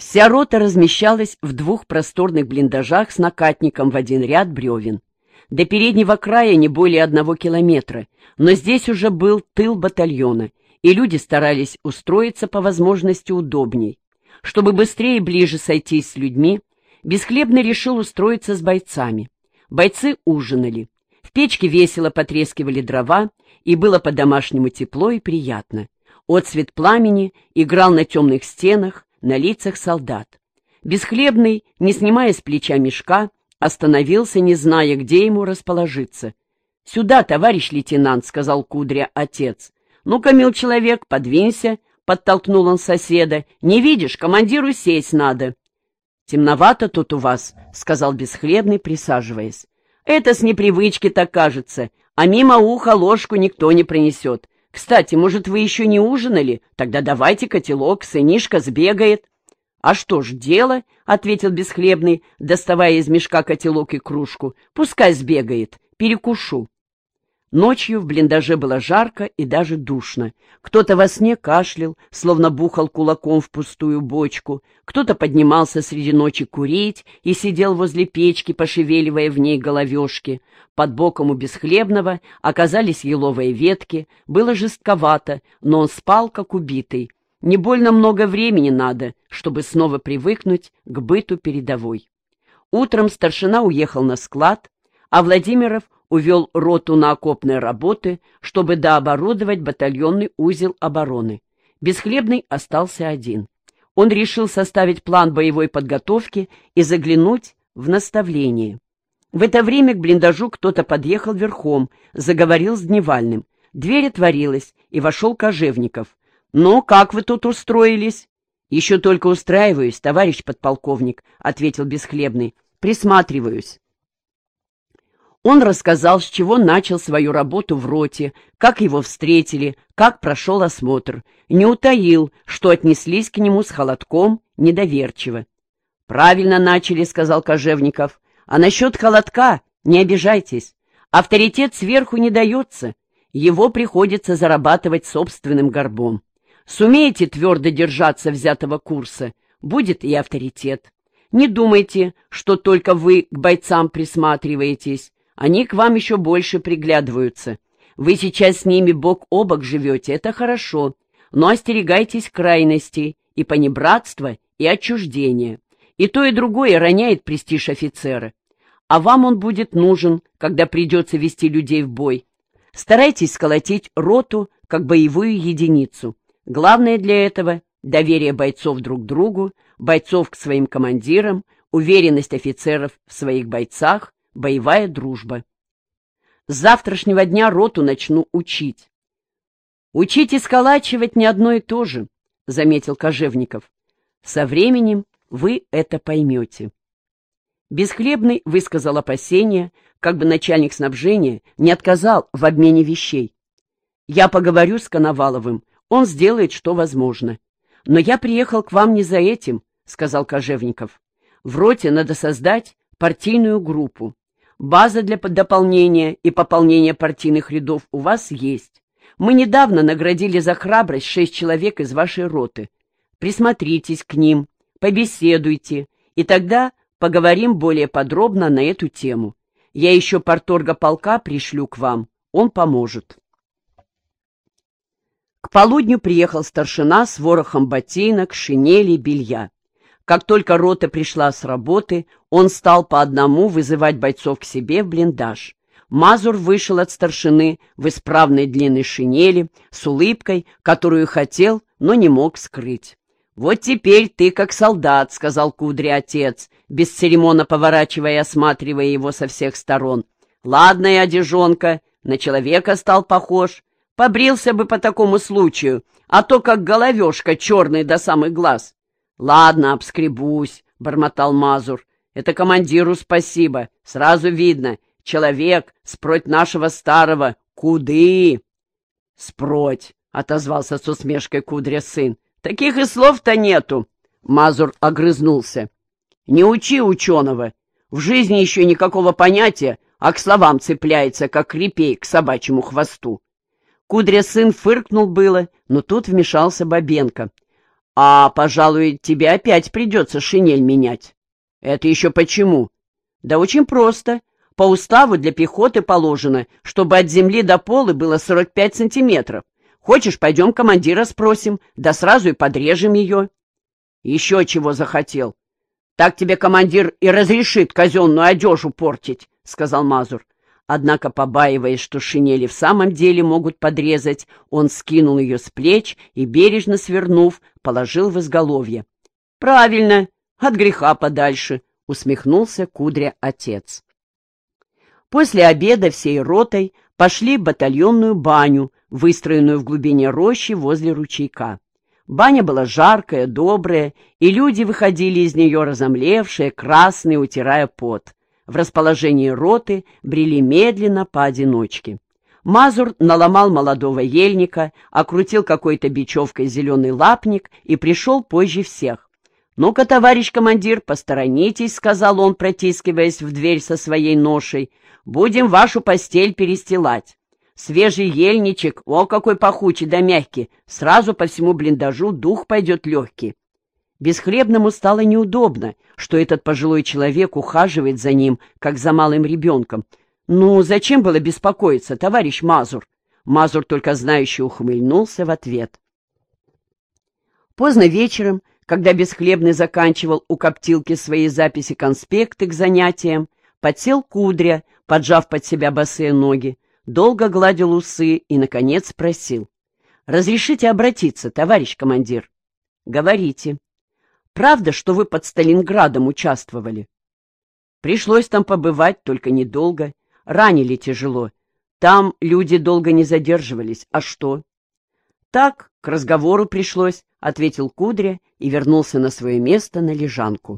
Вся рота размещалась в двух просторных блиндажах с накатником в один ряд бревен. До переднего края не более 1 километра, но здесь уже был тыл батальона, и люди старались устроиться по возможности удобней. Чтобы быстрее и ближе сойтись с людьми, Бесхлебный решил устроиться с бойцами. Бойцы ужинали. В печке весело потрескивали дрова, и было по-домашнему тепло и приятно. Отсвет пламени играл на темных стенах, на лицах солдат. Бесхлебный, не снимая с плеча мешка, остановился, не зная, где ему расположиться. — Сюда, товарищ лейтенант, — сказал Кудря отец. — Ну-ка, мил человек, подвинься, — подтолкнул он соседа. — Не видишь, командиру сесть надо. — Темновато тут у вас, — сказал Бесхлебный, присаживаясь. — Это с непривычки так кажется, а мимо уха ложку никто не принесет. Кстати, может, вы еще не ужинали? Тогда давайте котелок, сынишка сбегает. — А что ж, дело, — ответил Бесхлебный, доставая из мешка котелок и кружку. — Пускай сбегает, перекушу. Ночью в блиндаже было жарко и даже душно. Кто-то во сне кашлял, словно бухал кулаком в пустую бочку, кто-то поднимался среди ночи курить и сидел возле печки, пошевеливая в ней головешки. Под боком у Бесхлебного оказались еловые ветки, было жестковато, но он спал, как убитый. Не больно много времени надо, чтобы снова привыкнуть к быту передовой. Утром старшина уехал на склад, а Владимиров увел роту на окопные работы, чтобы дооборудовать батальонный узел обороны. Бесхлебный остался один. Он решил составить план боевой подготовки и заглянуть в наставление. В это время к блиндажу кто-то подъехал верхом, заговорил с Дневальным. Дверь отворилась, и вошел Кожевников. — Ну, как вы тут устроились? — Еще только устраиваюсь, товарищ подполковник, — ответил Бесхлебный. — Присматриваюсь. Он рассказал, с чего начал свою работу в роте, как его встретили, как прошел осмотр. Не утаил, что отнеслись к нему с холодком недоверчиво. — Правильно начали, — сказал Кожевников. — А насчет холодка не обижайтесь. Авторитет сверху не дается. Его приходится зарабатывать собственным горбом. Сумеете твердо держаться взятого курса, будет и авторитет. Не думайте, что только вы к бойцам присматриваетесь. Они к вам еще больше приглядываются. Вы сейчас с ними бок о бок живете, это хорошо, но остерегайтесь крайностей и понебратства, и отчуждения. И то, и другое роняет престиж офицера. А вам он будет нужен, когда придется вести людей в бой. Старайтесь сколотить роту как боевую единицу. Главное для этого — доверие бойцов друг другу, бойцов к своим командирам, уверенность офицеров в своих бойцах, боевая дружба. С завтрашнего дня роту начну учить. — Учить и сколачивать не одно и то же, — заметил Кожевников. — Со временем вы это поймете. Бесхлебный высказал опасения, как бы начальник снабжения не отказал в обмене вещей. — Я поговорю с Коноваловым, он сделает, что возможно. Но я приехал к вам не за этим, — сказал Кожевников. В роте надо создать партийную группу. База для дополнения и пополнения партийных рядов у вас есть. Мы недавно наградили за храбрость 6 человек из вашей роты. Присмотритесь к ним, побеседуйте, и тогда поговорим более подробно на эту тему. Я еще парторга полка пришлю к вам, он поможет. К полудню приехал старшина с ворохом ботинок, шинели, белья. Как только рота пришла с работы, он стал по одному вызывать бойцов к себе в блиндаж. Мазур вышел от старшины в исправной длинной шинели, с улыбкой, которую хотел, но не мог скрыть. — Вот теперь ты как солдат, — сказал Кудря отец, бесцеремонно поворачивая и осматривая его со всех сторон. — Ладная одежонка, на человека стал похож. Побрился бы по такому случаю, а то как головешка черный до самых глаз. — Ладно, обскребусь, — бормотал Мазур. — Это командиру спасибо. Сразу видно, человек спроть нашего старого. Куды? — Спроть, — отозвался с усмешкой Кудря сын. — Таких и слов-то нету. Мазур огрызнулся. — Не учи ученого. В жизни еще никакого понятия, а к словам цепляется, как репей к собачьему хвосту. Кудря сын фыркнул было, но тут вмешался Бабенко. А, пожалуй, тебе опять придется шинель менять. Это еще почему? Да очень просто. По уставу для пехоты положено, чтобы от земли до пола было 45 сантиметров. Хочешь, пойдем командира спросим, да сразу и подрежем ее. Еще чего захотел. Так тебе командир и разрешит казенную одежу портить, — сказал Мазур. Однако, побаиваясь, что шинели в самом деле могут подрезать, он скинул ее с плеч и, бережно свернув, положил в изголовье. — Правильно, от греха подальше, — усмехнулся Кудря отец. После обеда всей ротой пошли в батальонную баню, выстроенную в глубине рощи возле ручейка. Баня была жаркая, добрая, и люди выходили из нее разомлевшие, красные, утирая пот. В расположении роты брели медленно поодиночке. Мазур наломал молодого ельника, окрутил какой-то бечевкой зеленый лапник и пришел позже всех. «Ну-ка, товарищ командир, посторонитесь», — сказал он, протискиваясь в дверь со своей ношей. «Будем вашу постель перестилать. Свежий ельничек, о, какой пахучий да мягкий, сразу по всему блиндажу дух пойдет легкий». Бесхлебному стало неудобно, что этот пожилой человек ухаживает за ним, как за малым ребенком. «Ну, зачем было беспокоиться, товарищ Мазур?» Мазур только знающе ухмыльнулся в ответ. Поздно вечером, когда Бесхлебный заканчивал у коптилки свои записи-конспекты к занятиям, подсел Кудря, поджав под себя босые ноги, долго гладил усы и, наконец, спросил. «Разрешите обратиться, товарищ командир?» «Говорите». «Правда, что вы под Сталинградом участвовали?» «Пришлось там побывать, только недолго. Ранили тяжело. Там люди долго не задерживались. А что?» «Так, к разговору пришлось», — ответил Кудря и вернулся на свое место на лежанку.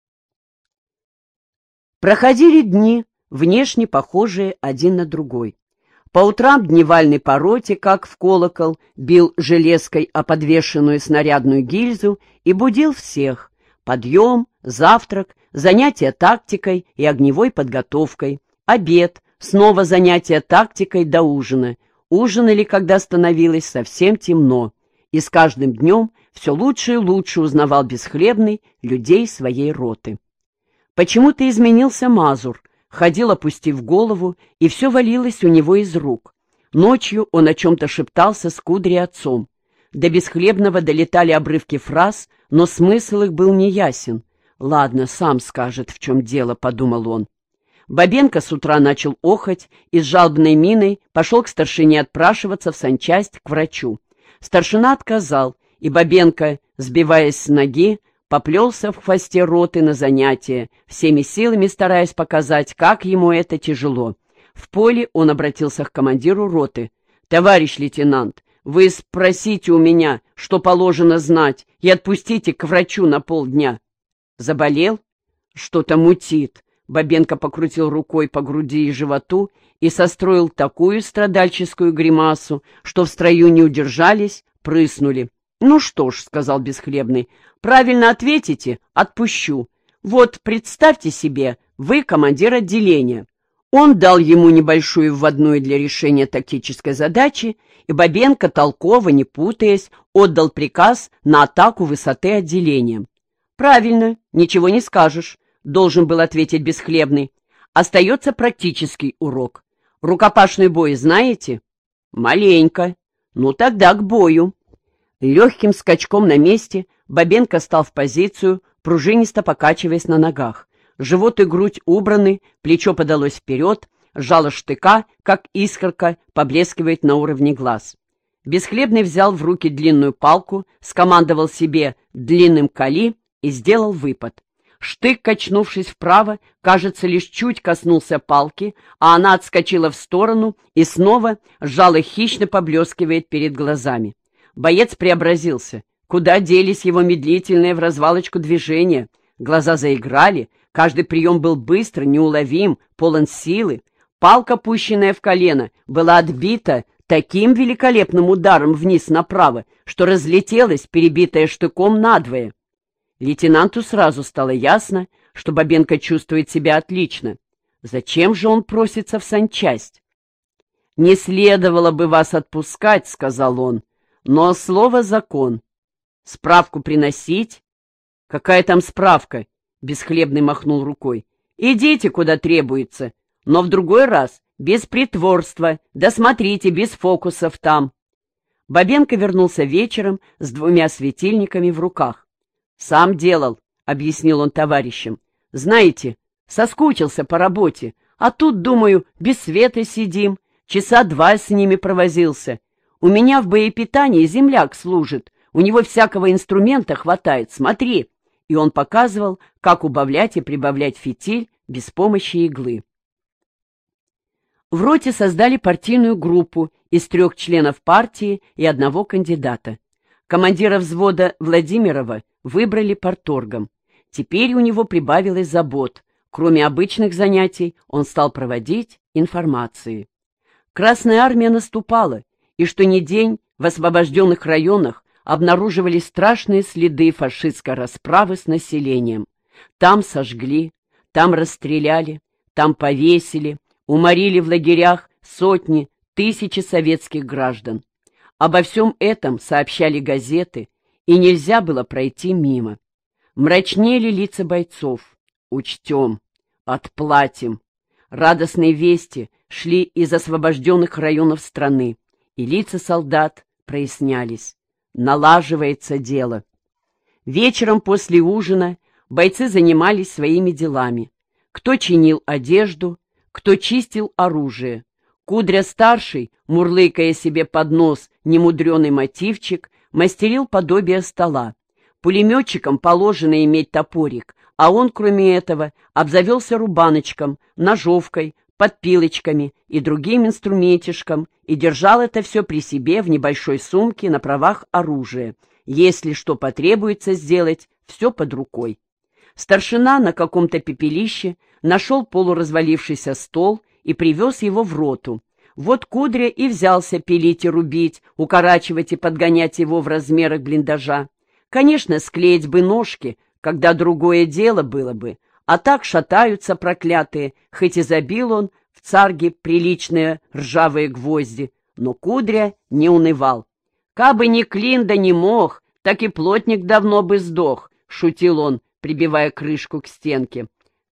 Проходили дни, внешне похожие один на другой. По утрам дневальный по роте, как в колокол, бил железкой о подвешенную снарядную гильзу и будил всех. Подъем, завтрак, занятия тактикой и огневой подготовкой, обед, снова занятия тактикой до ужина. Ужинали, когда становилось совсем темно, и с каждым днем все лучше и лучше узнавал Бесхлебный людей своей роты. Почему-то изменился Мазур, ходил, опустив голову, и все валилось у него из рук. Ночью он о чем-то шептался с Кудрей отцом. До Бесхлебного долетали обрывки фраз, но смысл их был неясен. «Ладно, сам скажет, в чем дело», — подумал он. Бабенко с утра начал охать и с жалобной миной пошел к старшине отпрашиваться в санчасть к врачу. Старшина отказал, и Бабенко, сбиваясь с ноги, поплелся в хвосте роты на занятия, всеми силами стараясь показать, как ему это тяжело. В поле он обратился к командиру роты. «Товарищ лейтенант, вы спросите у меня, что положено знать, и отпустите к врачу на полдня». «Заболел?» «Что-то мутит». Бабенко покрутил рукой по груди и животу и состроил такую страдальческую гримасу, что в строю не удержались, прыснули. «Ну что ж», — сказал Бесхлебный, — «правильно ответите — отпущу. Вот представьте себе, вы командир отделения». Он дал ему небольшую вводную для решения тактической задачи, и Бабенко, толково, не путаясь, отдал приказ на атаку высоты отделения. «Правильно, ничего не скажешь», — должен был ответить Бесхлебный. «Остается практический урок. Рукопашный бой знаете?» «Маленько. Ну тогда к бою». Легким скачком на месте Бабенко стал в позицию, пружинисто покачиваясь на ногах. Живот и грудь убраны, плечо подалось вперед, жало штыка, как искорка, поблескивает на уровне глаз. Бесхлебный взял в руки длинную палку, скомандовал себе длинным кали и сделал выпад. Штык, качнувшись вправо, кажется, лишь чуть коснулся палки, а она отскочила в сторону и снова жало хищно поблескивает перед глазами. Боец преобразился. Куда делись его медлительные в развалочку движения? Глаза заиграли, каждый прием был быстр, неуловим, полон силы. Палка, пущенная в колено, была отбита таким великолепным ударом вниз направо, что разлетелась, перебитая штыком надвое. Лейтенанту сразу стало ясно, что Бабенко чувствует себя отлично. Зачем же он просится в санчасть? «Не следовало бы вас отпускать», — сказал он, — «но слово — закон». Справку приносить? Какая там справка? Бесхлебный махнул рукой. Идите, куда требуется, но в другой раз без притворства, да смотрите, без фокусов там. Бабенко вернулся вечером с 2 светильниками в руках. «Сам делал», — объяснил он товарищам. «Знаете, соскучился по работе, а тут, думаю, без света сидим, часа 2 с ними провозился. У меня в боепитании земляк служит, у него всякого инструмента хватает, смотри». И он показывал, как убавлять и прибавлять фитиль без помощи иглы. В роте создали партийную группу из 3 членов партии и 1 кандидата. Командира взвода Владимирова выбрали парторгом. Теперь у него прибавилось забот. Кроме обычных занятий, он стал проводить информации. Красная армия наступала, и что ни день в освобожденных районах обнаруживались страшные следы фашистской расправы с населением. Там сожгли, там расстреляли, там повесили, уморили в лагерях сотни, тысячи советских граждан. Обо всем этом сообщали газеты, и нельзя было пройти мимо. Мрачнели лица бойцов. Учтем, отплатим. Радостные вести шли из освобожденных районов страны, и лица солдат прояснялись. Налаживается дело. Вечером после ужина бойцы занимались своими делами. Кто чинил одежду, кто чистил оружие. Кудря-старший, мурлыкая себе под нос немудреный мотивчик, мастерил подобие стола. Пулеметчикам положено иметь топорик, а он, кроме этого, обзавелся рубаночком, ножовкой, подпилочками и другим инструментишком и держал это все при себе в небольшой сумке на правах оружия. Если что потребуется сделать, все под рукой. Старшина на каком-то пепелище нашел полуразвалившийся стол и привез его в роту. Вот Кудря и взялся пилить и рубить, укорачивать и подгонять его в размерах блиндажа. Конечно, склеить бы ножки, когда другое дело было бы, а так шатаются проклятые, хоть и забил он в царге приличные ржавые гвозди, но Кудря не унывал. «Кабы ни клин да не мох, так и плотник давно бы сдох», — шутил он, прибивая крышку к стенке.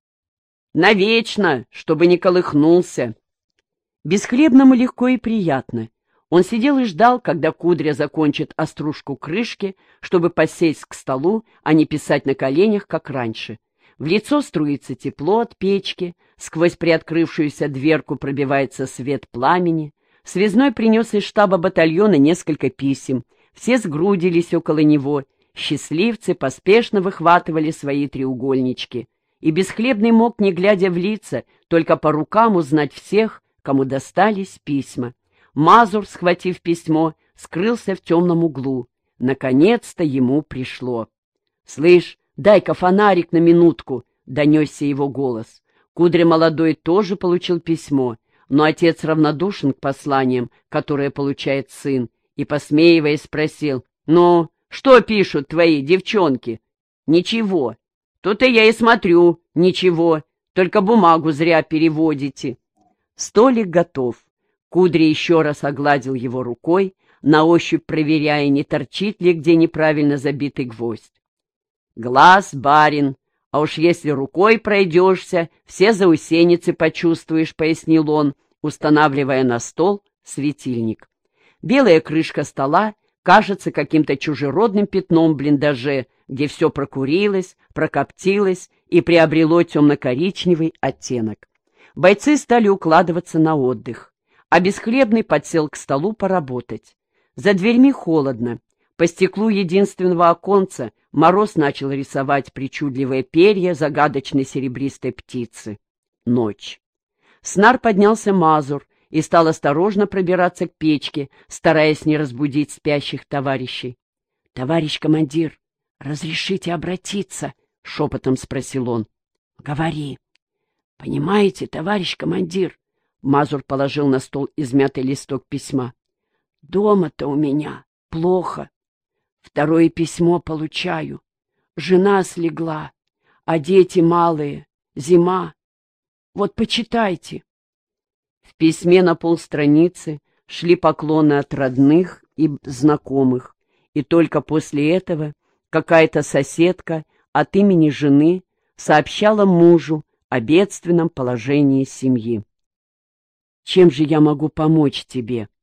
«Навечно, чтобы не колыхнулся». Бесхлебному легко и приятно. Он сидел и ждал, когда Кудря закончит остружку крышки, чтобы посесть к столу, а не писать на коленях, как раньше. В лицо струится тепло от печки, сквозь приоткрывшуюся дверку пробивается свет пламени. Связной принес из штаба батальона несколько писем. Все сгрудились около него. Счастливцы поспешно выхватывали свои треугольнички. И Бесхлебный мог, не глядя в лица, только по рукам узнать всех, кому достались письма. Мазур, схватив письмо, скрылся в темном углу. Наконец-то ему пришло. «Слышь, дай-ка фонарик на минутку», — донесся его голос. Кудря молодой тоже получил письмо, но отец равнодушен к посланиям, которые получает сын, и, посмеиваясь, спросил: «Ну, что пишут твои девчонки?» «Ничего. Тут и я и смотрю, ничего, только бумагу зря переводите». Столик готов. Кудря еще раз огладил его рукой, на ощупь проверяя, не торчит ли где неправильно забитый гвоздь. «Глаз, барин, а уж если рукой пройдешься, все заусеницы почувствуешь», — пояснил он, устанавливая на стол светильник. Белая крышка стола кажется каким-то чужеродным пятном в блиндаже, где все прокурилось, прокоптилось и приобрело темно-коричневый оттенок. Бойцы стали укладываться на отдых, а Бесхлебный подсел к столу поработать. За дверьми холодно. По стеклу единственного оконца мороз начал рисовать причудливые перья загадочной серебристой птицы. Ночь. С нар поднялся Мазур и стал осторожно пробираться к печке, стараясь не разбудить спящих товарищей. — Товарищ командир, разрешите обратиться? — шепотом спросил он. — Говори. — Понимаете, товарищ командир, — Мазур положил на стол измятый листок письма, — дома-то у меня плохо. Второе письмо получаю. Жена слегла, а дети малые, зима. Вот почитайте. В письме на полстраницы шли поклоны от родных и знакомых, и только после этого какая-то соседка от имени жены сообщала мужу о бедственном положении семьи. «Чем же я могу помочь тебе?»